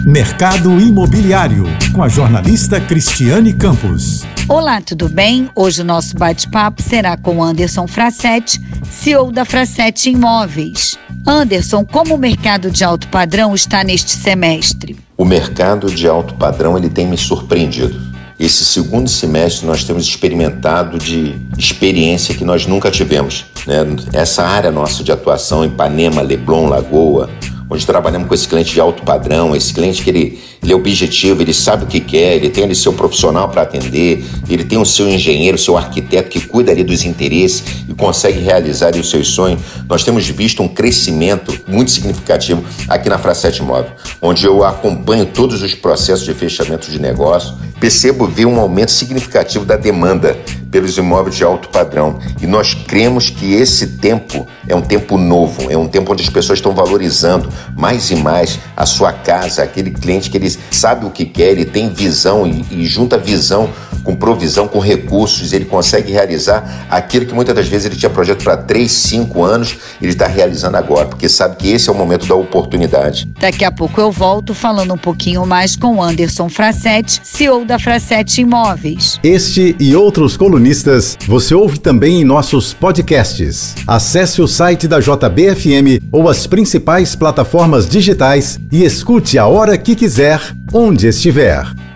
Mercado Imobiliário, com a jornalista Cristiane Campos. Olá, tudo bem? Hoje o nosso bate-papo será com Anderson Frassetti, CEO da Frassetti Imóveis. Anderson, como o mercado de alto padrão está neste semestre? O mercado de alto padrão ele tem me surpreendido. Esse segundo semestre nós temos experimentado de experiência que nós nunca tivemos, né? Essa área nossa de atuação, Ipanema, Leblon, Lagoa, onde trabalhamos com esse cliente de alto padrão, esse cliente que ele é objetivo, ele sabe o que quer, ele tem ali seu profissional para atender, ele tem o seu engenheiro, seu arquiteto que cuida ali dos interesses e consegue realizar ali os seus sonhos. Nós temos visto um crescimento muito significativo aqui na Frassetti Imóvel, onde eu acompanho todos os processos de fechamento de negócio, percebo ver um aumento significativo da demanda pelos imóveis de alto padrão. E nós cremos que esse tempo é um tempo novo, é um tempo onde as pessoas estão valorizando mais e mais a sua casa, aquele cliente que ele sabe o que quer, ele tem visão e junta visão com provisão, com recursos, ele consegue realizar aquilo que muitas das vezes ele tinha projeto para 3, 5 anos, ele está realizando agora, porque sabe que esse é o momento da oportunidade. Daqui a pouco eu volto falando um pouquinho mais com Anderson Frassetti, CEO da Frassetti Imóveis. Este e outros colunistas você ouve também em nossos podcasts. Acesse o site da JBFM ou as principais plataformas digitais e escute a hora que quiser, onde estiver.